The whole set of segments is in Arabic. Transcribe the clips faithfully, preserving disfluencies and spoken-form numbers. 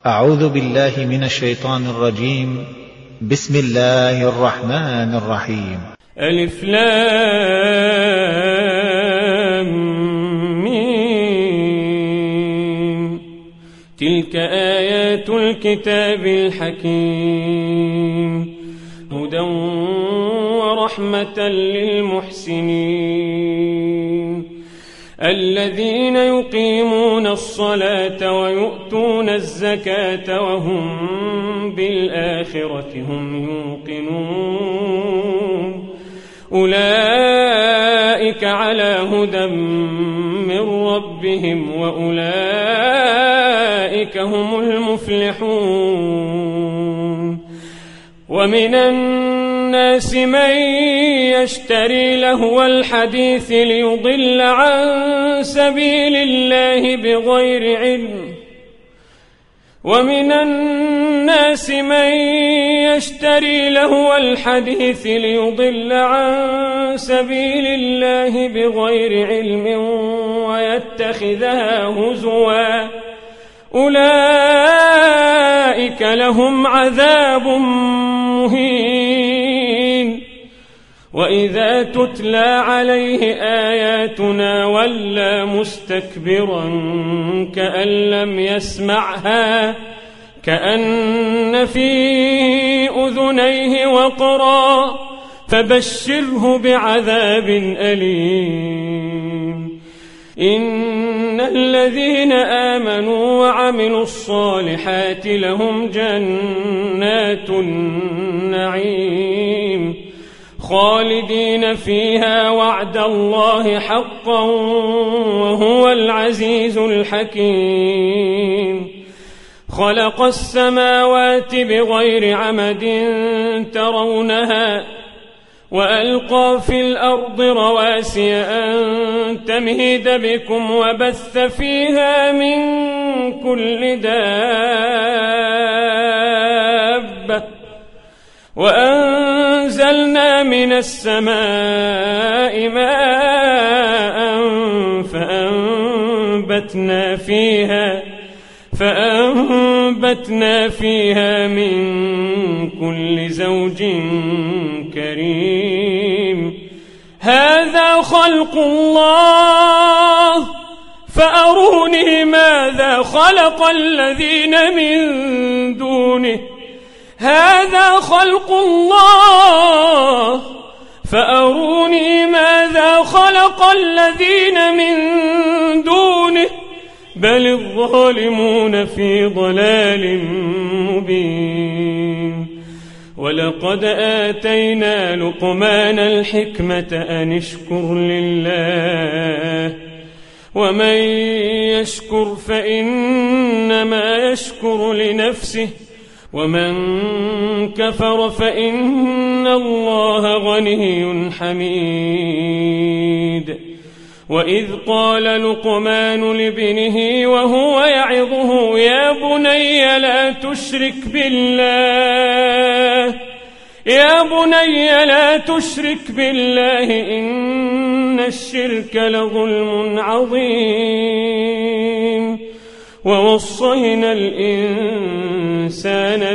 أعوذ بالله من الشيطان الرجيم. بسم الله الرحمن الرحيم. ألف لام ميم. تلك آيات الكتاب الحكيم، هدى ورحمة للمحسنين الذين يقيمون الصلاة ويؤتون الزكاة وهم بالآخرة هم يوقنون. أولئك على هدى من ربهم وأولئك هم المفلحون. ومن الناس من يشتري لهو الحديث ليضل عن سبيل الله بغير علم ومن الناس من يشتري لهو الحديث ليضل عن سبيل الله بغير علم ويتخذها هزوا، أولئك لهم عذاب مهين. وإذا تتلى عليه آياتنا ولى مستكبرا كأن لم يسمعها كأن في أذنيه وقرا، فبشره بعذاب أليم. إن الذين آمنوا وعملوا الصالحات لهم جنات النعيم خالدين فيها وعد الله حقا وهو العزيز الحكيم. خلق السماوات بغير عمد ترونها وألقى في الأرض رواسي أن تمهد بكم وبث فيها من كل دابة وأنزلنا من السماء ماء فأنبتنا فيها فأنبتنا فيها من كل زوج كريم. هذا خلق الله فأروني ماذا خلق الذين من دونه. هذا خلق الله فأروني ماذا خلق الذين من دونه بل الظالمون في ضلال مبين. ولقد آتينا لقمان الحكمة أن اشكر لله ومن يشكر فإنما يشكر لنفسه ومن كفر فإن الله غني حميد. وإذ قال لقمان لابنه وهو يعظه يا بني لا تشرك بالله يا بني لا تشرك بالله إن الشرك لظلم عظيم. ووصينا الإنسان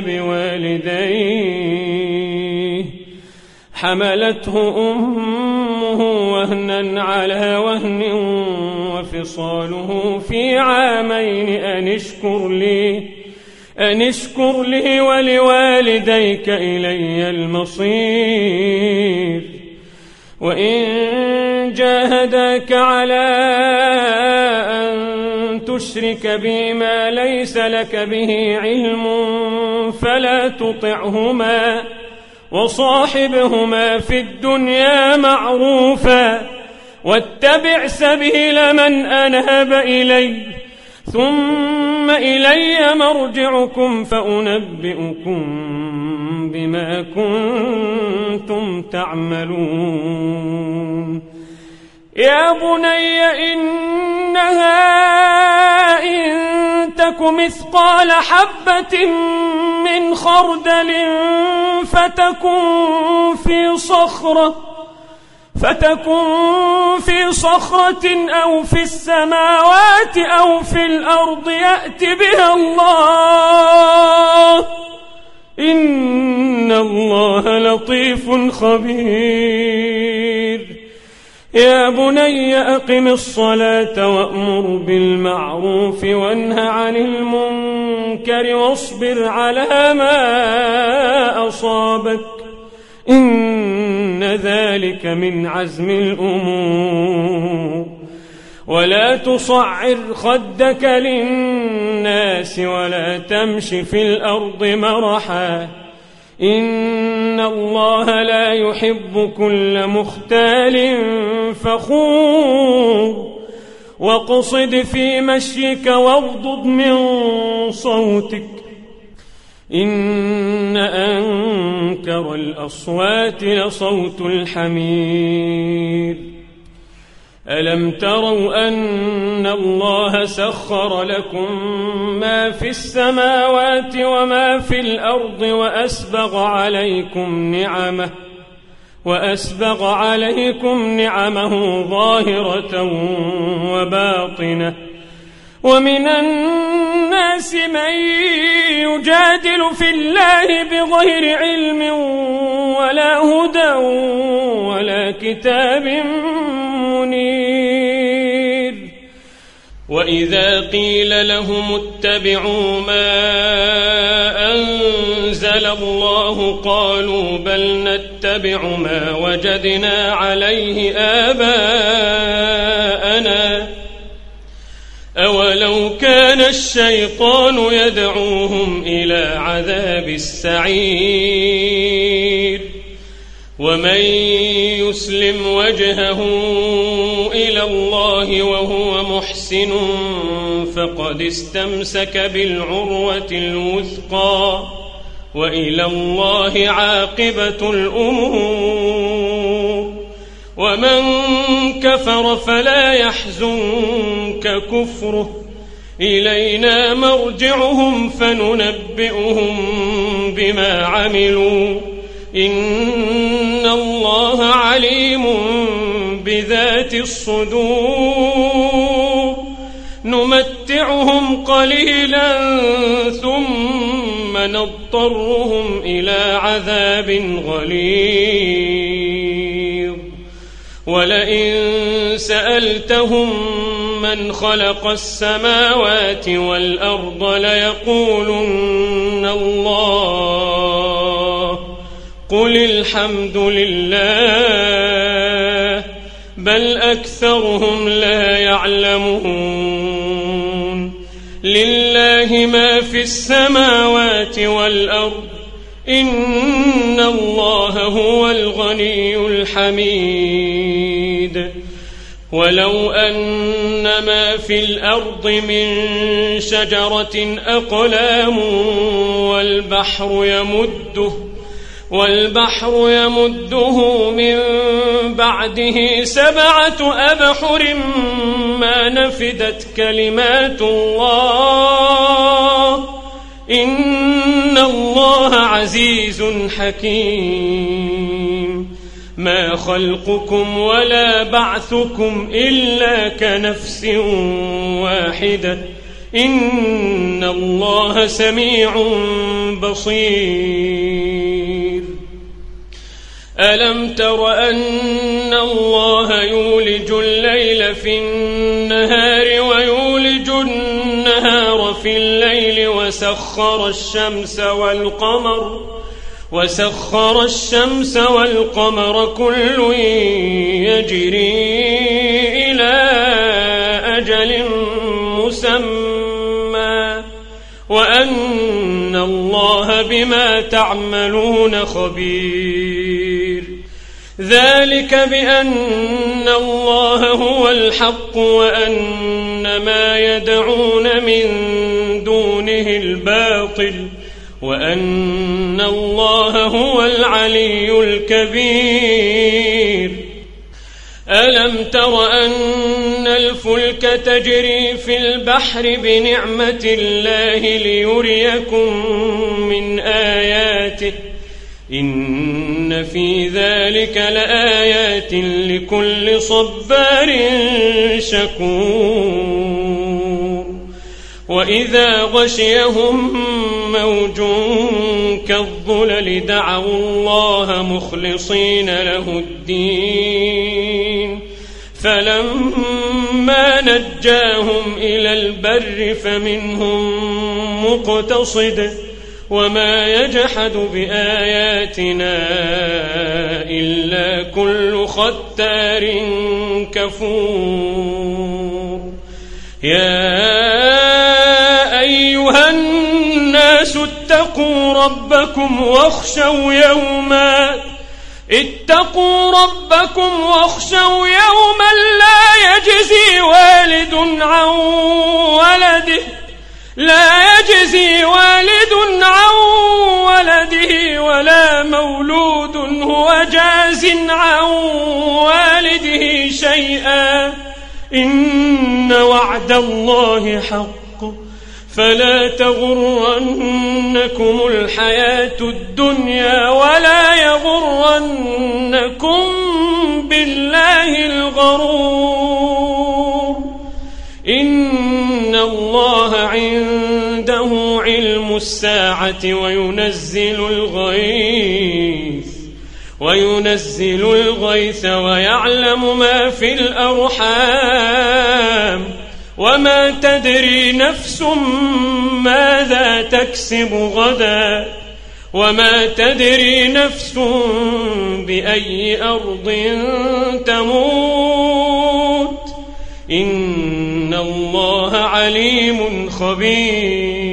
بوالديه حملته أمه وهنا على وهن وفصاله في عامين أن اشكر لي أن اشكر لي ولوالديك إلي المصير. وإن جاهداك على أن تشرك بي ما ليس لك به علم فلا تطعهما وصاحبهما في الدنيا معروفا واتبع سبيل من أناب إلي ثم إلي مرجعكم فأنبئكم بما كنتم تعملون. يا بني إنها إن تك مثقال حبة من خردل فتكن في صخرة فتكن في صخرة أو في السماوات أو في الأرض يأت بها الله خبير يا بني أقم الصلاة وأمر بالمعروف وانه عن المنكر واصبر على ما أصابك إن ذلك من عزم الأمور ولا تصعر خدك للناس ولا تمش في الأرض مرحا إن الله لا يحب كل مختال فخور واقصد في مشيك واغضض من صوتك إن أنكر الأصوات لصوت الحمير ألم تروا أن الله سخر لكم ما في السماوات وما في الأرض وأسبغ عليكم نعمه وأسبغ عليكم نعمه ظاهرة وباطنة ومن الناس من يجادل في الله بغير علم ولا هدى ولا كتاب منير وإذا قيل لهم اتبعوا ما أنزل الله قالوا بل نتبع ما وجدنا عليه آباءنا أولو كان الشيطان يدعوهم إلى عذاب السعير ومن يسلم وجهه إلى الله وهو محسن فقد استمسك بالعروة الوثقى وإلى الله عاقبة الأمور ومن كفر فلا يحزنك كفره إلينا مرجعهم فننبئهم بما عملوا إن الله عليم بذات الصدور نمتعهم قليلا ثم نضطرهم إلى عذاب غليظ ولئن سألتهم من خلق السماوات والأرض ليقولن الله قل الحمد لله بل أكثرهم لا يعلمون لله ما في السماوات والأرض إن الله هو الغني الحميد ولو أن ما في الأرض من شجرة أقلام والبحر يمده والبحر يمده من بعده سبعة أبحر ما نفدت كلمات الله إن الله عزيز حكيم ما خلقكم ولا بعثكم إلا كنفس واحدة إن الله سميع بصير ألم تر أن الله يولج الليل في النهار ويولج النهار في الليل وسخر الشمس والقمر وسخر الشمس والقمر كل يجري إلى أجل مسمى وأن الله بما تعملون خبير ذلك بأن الله هو الحق وأن ما يدعون من دونه الباطل وأن الله هو العلي الكبير ألم تر أن الفلك تجري في البحر بنعمة الله ليريكم من آياته إن في ذلك لآيات لكل صبار شكور وإذا غشيهم موج كالظلل دعوا الله مخلصين له الدين فلما نجاهم إلى البر فمنهم مقتصد وما يجحد بآياتنا إلا كل ختار كفور. يا أيها الناس اتقوا ربكم واخشوا يوما اتقوا ربكم واخشوا يوما لا يجزي والد عن ولده لا يجزي والد عن ولده ولا مولود هو جاز عن والده شيئا إن وعد الله حق فلا تغرنكم الحياة الدنيا ولا يغرنكم بالله الغرور. إن الله عنده علم الساعة وينزل الغيث وينزل الغيث ويعلم ما في الأرحام وما تدري نفس ماذا تكسب غدا وما تدري نفس بأي أرض تموت إن الله عليم خبير.